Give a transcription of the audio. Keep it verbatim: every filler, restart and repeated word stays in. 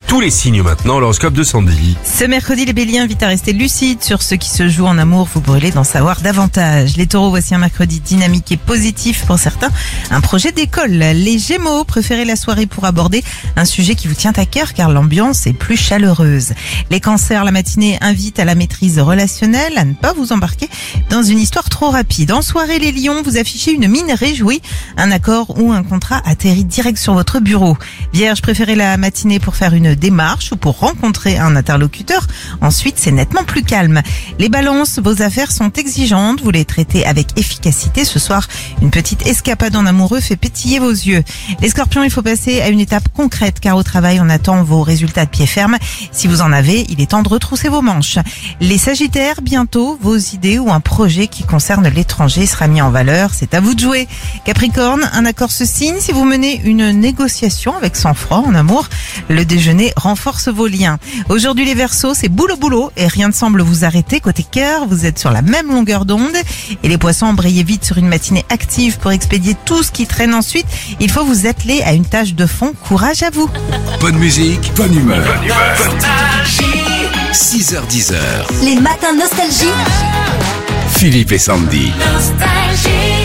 tous les signes maintenant, l'horoscope de Sandy. Ce mercredi, les béliers invitent à rester lucides sur ce qui se joue en amour. Vous brûlez d'en savoir davantage. Les taureaux, voici un mercredi dynamique et positif pour certains. Un projet d'école. Les gémeaux, préférez la soirée pour aborder un sujet qui vous tient à cœur car l'ambiance est plus chaleureuse. Les cancers, la matinée invite à la maîtrise relationnelle, à ne pas vous embarquer dans une histoire trop rapide. En soirée, les lions, vous affichez une mine réjouie. Un accord ou un contrat atterrit direct sur votre bureau. Vierge, préférez la matinée pour faire une démarche ou pour rencontrer un interlocuteur. Ensuite, c'est nettement plus calme. Les balances, vos affaires sont exigeantes. Vous les traitez avec efficacité. Ce soir, une petite escapade en amoureux fait pétiller vos yeux. Les scorpions, il faut passer à une étape concrète car au travail, on attend vos résultats de pied ferme. Si vous en avez, il est temps de retrousser vos manches. Les sagittaires, bientôt, vos idées ou un projet qui concerne l'étranger sera mis en valeur. C'est à vous de jouer. Capricorne, un accord se signe si vous menez une négociation avec sang-froid en amour. Le déjeuner renforce vos liens. Aujourd'hui les Verseaux, c'est boulot boulot et rien ne semble vous arrêter. Côté cœur, vous êtes sur la même longueur d'onde. Et les Poissons, brillez vite sur une matinée active pour expédier tout ce qui traîne ensuite. Il faut vous atteler à une tâche de fond. Courage à vous. Bonne musique, bonne humeur. Bonne humeur. six heures dix heures. Les matins nostalgie. Philippe et Sandy. Nostalgie.